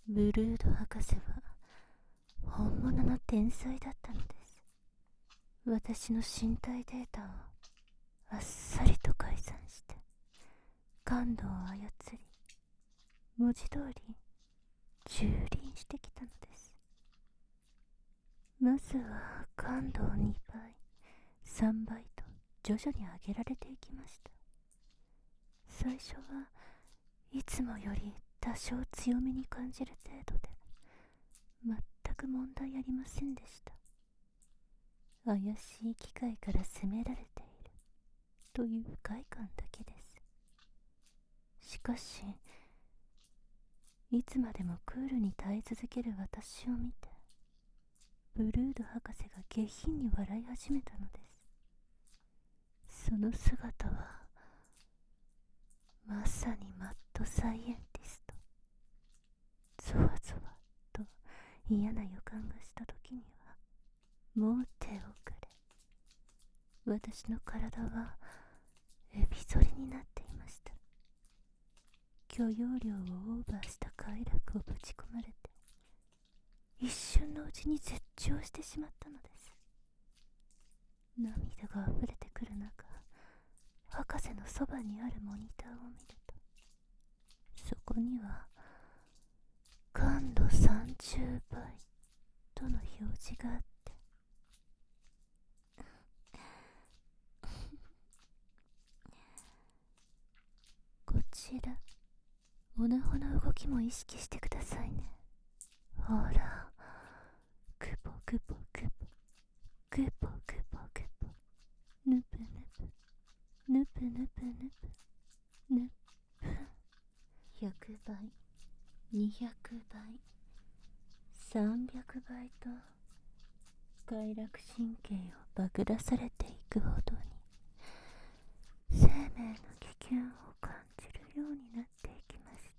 ブルード博士は本物の天才だったのです。私の身体データをあっさりと改ざんして感度を操り、文字通り蹂躙してきたのです。まずは感度を2倍、3倍と徐々に上げられていきました。最初はいつもより多少強めに感じる程度で全く問題ありませんでした。怪しい機械から責められているという不快感だけです。しかしいつまでもクールに耐え続ける私を見て、ブルード博士が下品に笑い始めたのです。その姿はまさにマッドサイエンティスト。ゾワゾワと嫌な予感がした時にはもう手遅れ。私の体はエビ反りになっていました。許容量をオーバーした快楽をぶち込まれて、一瞬のうちに絶頂してしまったのです。涙が溢れてくる中、博士のそばにあるモニターを見ると、そこには感度30倍との表示があって、こちらオナホの動きも意識してくださいね。ほら、クポクポクポクポクポクポ、ヌプヌプヌプヌプヌプヌプ。100倍、200倍、300倍と快楽神経をバグらされていくほどに生命の危険を感じるようになっていきました。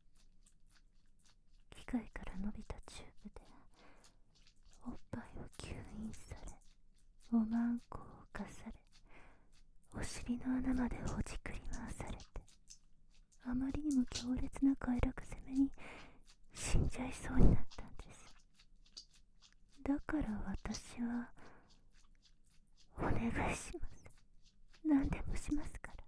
機械から伸びたチューブでおっぱいを吸引され、おまんこを犯され、お尻の穴までほじくり回されて、あまりにも強烈な快楽攻めに死んじゃいそうになったんです。だから私はお願いします。何でもしますから、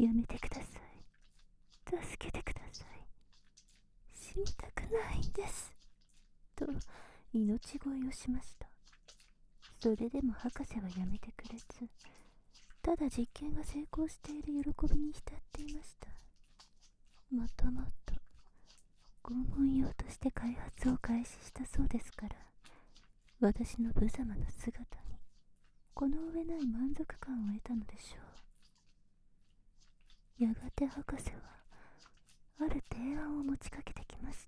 やめてください。助けてください。死にたくないんですと命乞いをしました。それでも博士はやめてくれず、ただ実験が成功している喜びに浸っていました。もともと拷問用として開発を開始したそうですから、私の無様な姿にこの上ない満足感を得たのでしょう。やがて博士はある提案を持ちかけてきました。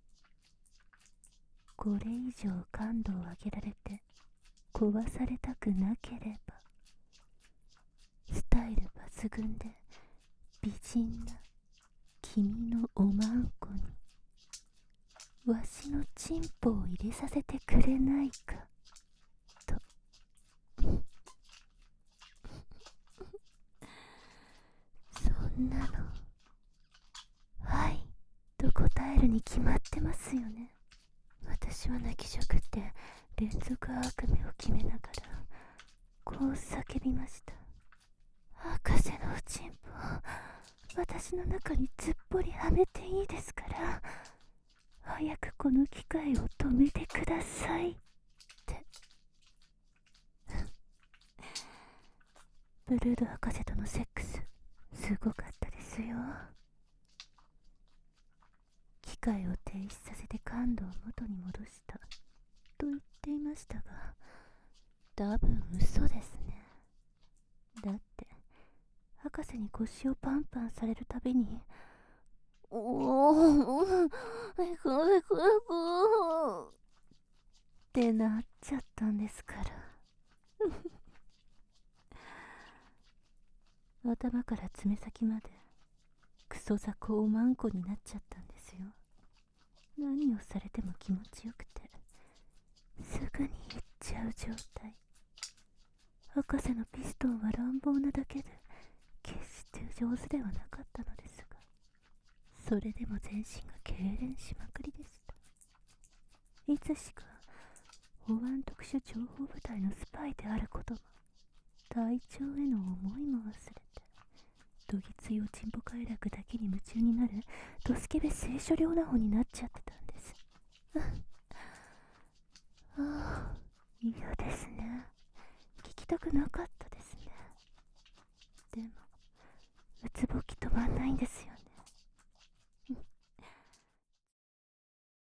これ以上感度を上げられて壊されたくなければ、スタイル抜群で美人な君のおまんこにわしのチンポを入れさせてくれないかと。そんなのはいと答えるに決まってますよね。私は泣きじゃくって連続あくびを決めながらこう叫びました。博士のおちんぽを私の中にずっぽりはめていいですから、早くこの機械を止めてくださいって。ブルード博士とのセックスすごかったですよ。機械を停止させて感度を元に戻したと言っていましたが、多分嘘ですね。だって博士に腰をパンパンされるたびに、おーってなっちゃったんですから頭から爪先までクソ雑魚おまんこになっちゃったんですよ。何をされても気持ちよくてすぐに行っちゃう状態。博士のピストンは乱暴なだけで決して上手ではなかったのですが、 それでも全身が痙攣しまくりでした。いつしか保安特殊情報部隊のスパイであることも、隊長への思いも忘れて、どぎついおちんぽ快楽だけに夢中になるドスケベ聖書両な方になっちゃってたんです。ああ、嫌ですね。聞きたくなかっ